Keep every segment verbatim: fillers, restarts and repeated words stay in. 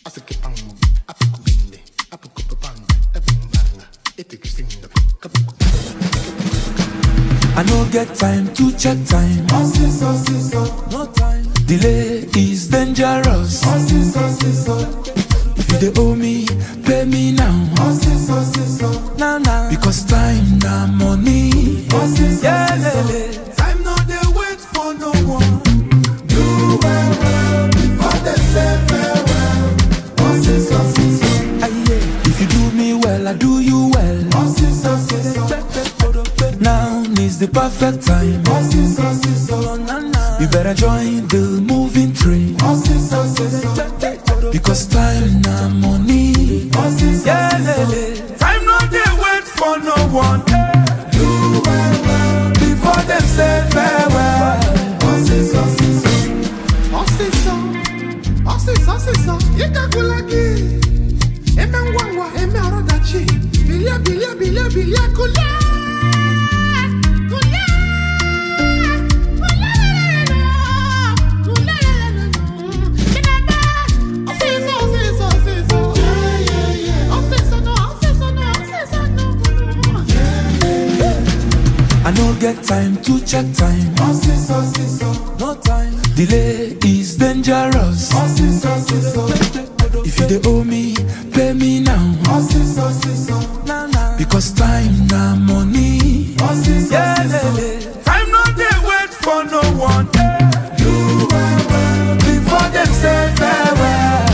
I no get time to check time. No time. Delay is dangerous. If you dey owe me, pay me now. Now now. Because time na money. Yeah, lele. Time no dey wait for no one. Do well well before they say farewell. If you do me well, I do you well. Now is the perfect time. You better join the moving train. Because time na money. Yeah, lele. Time no dey wait for no one. Do well well before them say farewell. Osiso, osiso, osiso, ikakulaki. Eme ngwangwa, eme arodachi. Bilia, bilia, bilia, bilia, kula. I no get time to check time. No time. Delay is dangerous. If you dey owe me, pay me now. Because time na money. Yeah, lele. Time no dey wait for no one. Do well well before them say farewell.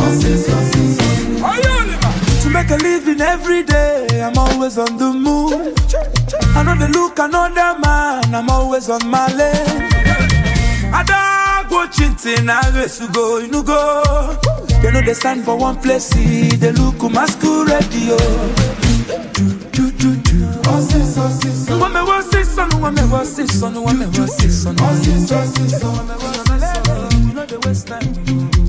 To make a living every day, I'm always on the move. I know they look another man, I'm always on my lane. I don't go chinting, I race to go, you know go. They know they stand for one place, see, they look masquerade, yo. Do, do, do, do. When me was this son, when me was this son, when me was this son. You know the waste time.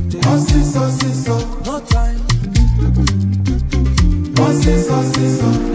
No time.